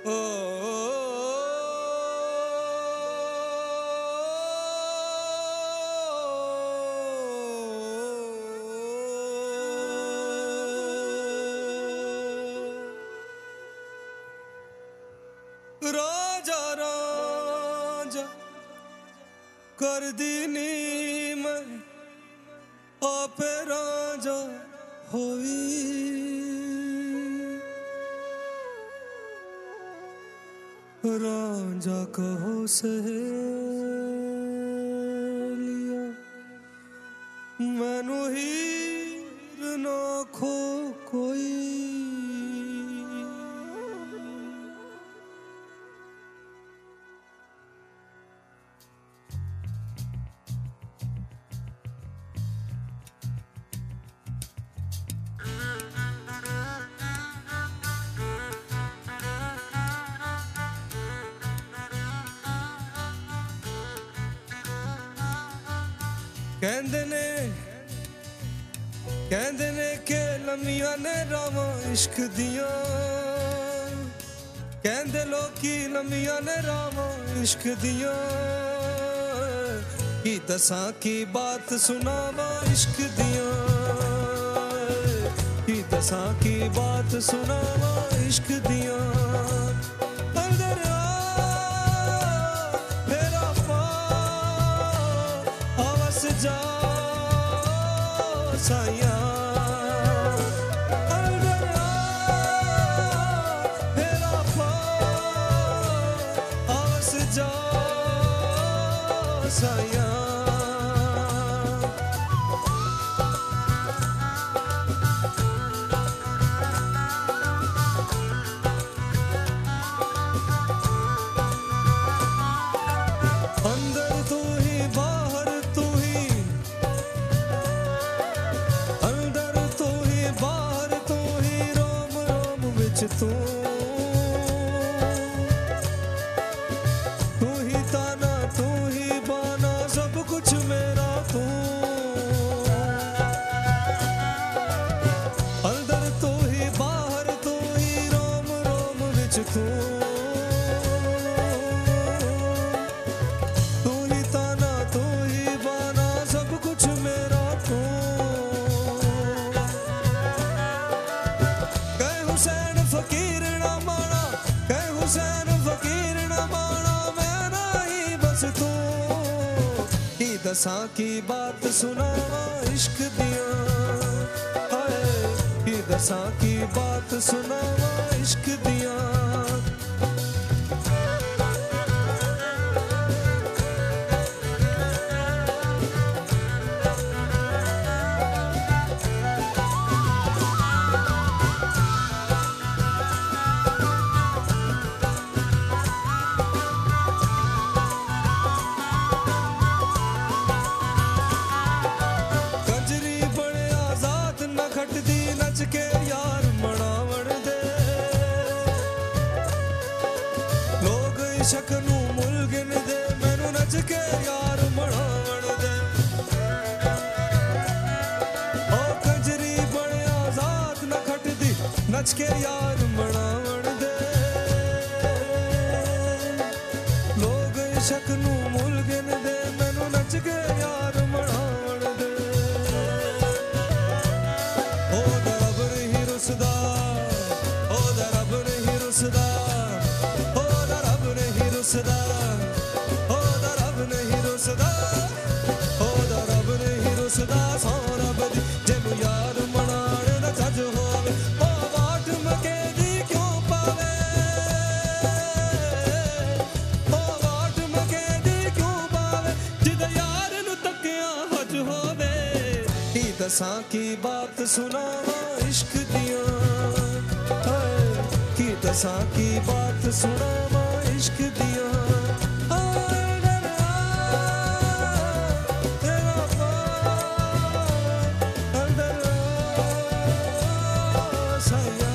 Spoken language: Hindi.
ओ राजा राजा कर दीनी मैं आपे राजा होई राजा कहो सहेलिया मैनू हीर ना खो कोई कहंदे ने के लम्मियां ने रावां इश्क दियां कहंदे लोकी लम्मियां ने रावां इश्क दियां की दसां की बात सुनावां इश्क दियां की दसां की बात सुनावां इश्क दियां अंदर आ मेरा पा आवास जा साया साया अंदर तू ही बाहर तू ही अंदर तू ही बाहर तू ही रोम रोम विच तू तू ही ताना तू ही बाना सब कुछ मेरा तू कह हुसैन फकीर ना माना कह हुसैन फकीर ना माना मैं नहीं बस तू की दसां की बात सुनावा इश्क दिया की दसां की बात सुनावा इश्क दिया नच के यार मनावण दे लोग इश्क नू मुल गिन दे मैनू नच के यार मनावण दे ओ कंजरी बड़े आजाद न खटदी नच के यार मनावण दे लोग इश्क नू मुल गिन दे मैनू नच के यार मनावण दे रुसदा ओ दा रब नहीं रुसदा ओ दा रब नहीं रुसदा ओ दा रब नहीं रुसदा ओ दा रब नहीं रुसदा सो रब दी जेनू यार मनाने दा जज होवे ओ वाट मके दी क्यों पावे ओ वाट मके दी क्यों पावे जिदा यार नू तकिया हज होवे की दसां की बात सुनावा इश्क दिया की दसां की बात सुनावा इश्क दिया तेरा अंदर साया